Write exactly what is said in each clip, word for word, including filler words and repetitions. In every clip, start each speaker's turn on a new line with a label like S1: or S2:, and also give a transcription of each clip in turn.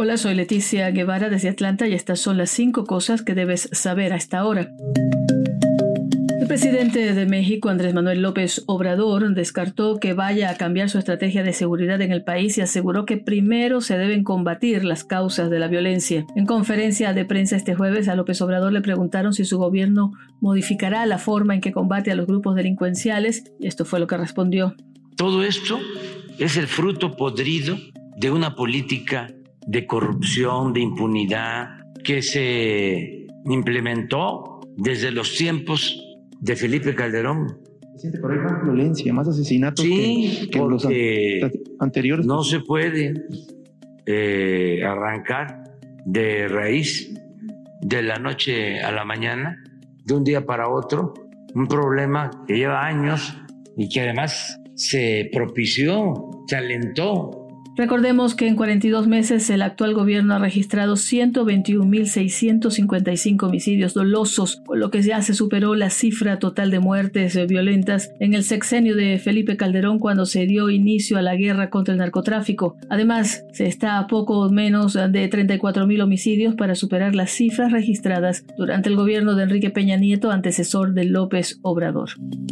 S1: Hola, soy Leticia Guevara desde Atlanta y estas son las cinco cosas que debes saber a esta hora. El presidente de México, Andrés Manuel López Obrador, descartó que vaya a cambiar su estrategia de seguridad en el país y aseguró que primero se deben combatir las causas de la violencia. En conferencia de prensa este jueves, a López Obrador le preguntaron si su gobierno modificará la forma en que combate a los grupos delincuenciales y esto fue lo que respondió.
S2: Todo esto es el fruto podrido de una política de corrupción, de impunidad, que se implementó desde los tiempos de Felipe Calderón.
S3: Pero hay más violencia, más asesinatos
S2: sí,
S3: que, que los an anteriores.
S2: No se puede eh, arrancar de raíz de la noche a la mañana, de un día para otro, un problema que lleva años y que además se propició, se alentó.
S1: Recordemos que en cuarenta y dos meses el actual gobierno ha registrado ciento veintiún mil seiscientos cincuenta y cinco homicidios dolosos, con lo que ya se superó la cifra total de muertes violentas en el sexenio de Felipe Calderón cuando se dio inicio a la guerra contra el narcotráfico. Además, se está a poco menos de treinta y cuatro mil homicidios para superar las cifras registradas durante el gobierno de Enrique Peña Nieto, antecesor de López Obrador.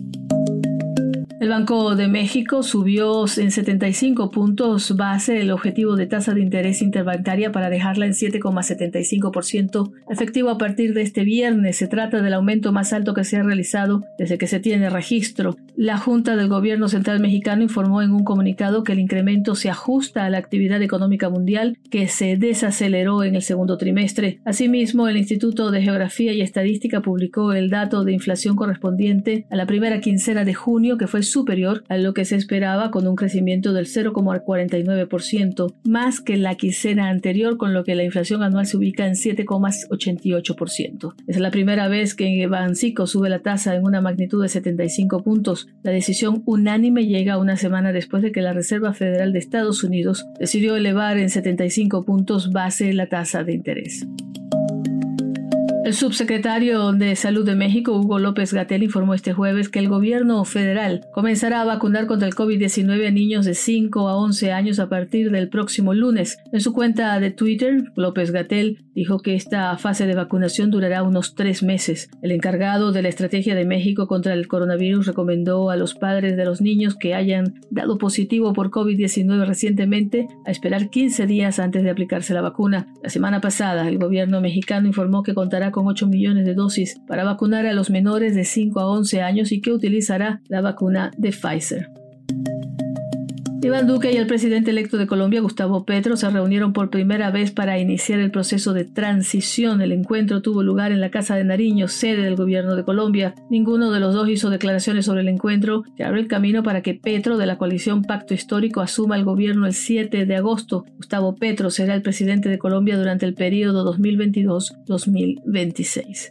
S1: El Banco de México subió en setenta y cinco puntos base el objetivo de tasa de interés interbancaria para dejarla en siete coma setenta y cinco por ciento efectivo a partir de este viernes. Se trata del aumento más alto que se ha realizado desde que se tiene registro. La Junta del Gobierno Central Mexicano informó en un comunicado que el incremento se ajusta a la actividad económica mundial que se desaceleró en el segundo trimestre. Asimismo, el Instituto de Geografía y Estadística publicó el dato de inflación correspondiente a la primera quincena de junio, que fue superior a lo que se esperaba, con un crecimiento del cero coma cuarenta y nueve por ciento, más que la quincena anterior, con lo que la inflación anual se ubica en siete coma ochenta y ocho por ciento. Es la primera vez que Banxico sube la tasa en una magnitud de setenta y cinco puntos. La decisión unánime llega una semana después de que la Reserva Federal de Estados Unidos decidió elevar en setenta y cinco puntos base la tasa de interés. El subsecretario de Salud de México, Hugo López-Gatell, informó este jueves que el gobierno federal comenzará a vacunar contra el COVID diecinueve a niños de cinco a once años a partir del próximo lunes. En su cuenta de Twitter, López-Gatell dijo que esta fase de vacunación durará unos tres meses. El encargado de la estrategia de México contra el coronavirus recomendó a los padres de los niños que hayan dado positivo por COVID diecinueve recientemente a esperar quince días antes de aplicarse la vacuna. La semana pasada, el gobierno mexicano informó que contará con ocho millones de dosis para vacunar a los menores de cinco a once años y que utilizará la vacuna de Pfizer. Iván Duque y el presidente electo de Colombia, Gustavo Petro, se reunieron por primera vez para iniciar el proceso de transición. El encuentro tuvo lugar en la Casa de Nariño, sede del gobierno de Colombia. Ninguno de los dos hizo declaraciones sobre el encuentro, que abre el camino para que Petro, de la coalición Pacto Histórico, asuma el gobierno el siete de agosto. Gustavo Petro será el presidente de Colombia durante el periodo dos mil veintidós a dos mil veintiséis.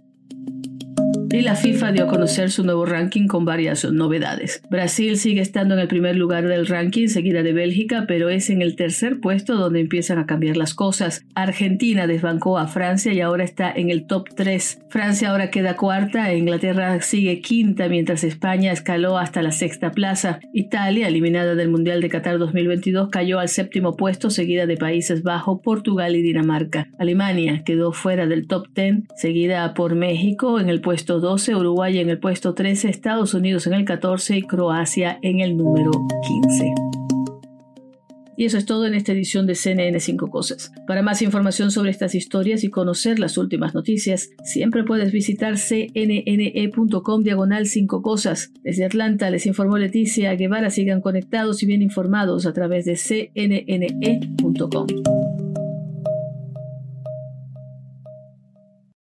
S1: Y la FIFA dio a conocer su nuevo ranking con varias novedades. Brasil sigue estando en el primer lugar del ranking, seguida de Bélgica, pero es en el tercer puesto donde empiezan a cambiar las cosas. Argentina desbancó a Francia y ahora está en el top tres. Francia ahora queda cuarta, e Inglaterra sigue quinta, mientras España escaló hasta la sexta plaza. Italia, eliminada del Mundial de Qatar dos mil veintidós, cayó al séptimo puesto, seguida de Países Bajos, Portugal y Dinamarca. Alemania quedó fuera del top diez, seguida por México en el puesto doce, Uruguay en el puesto trece, Estados Unidos en el catorce y Croacia en el número quince. Y eso es todo en esta edición de C N N cinco Cosas. Para más información sobre estas historias y conocer las últimas noticias, siempre puedes visitar cnne.com diagonal cinco Cosas. Desde Atlanta les informó Leticia Guevara. Sigan conectados y bien informados a través de c n n e punto com.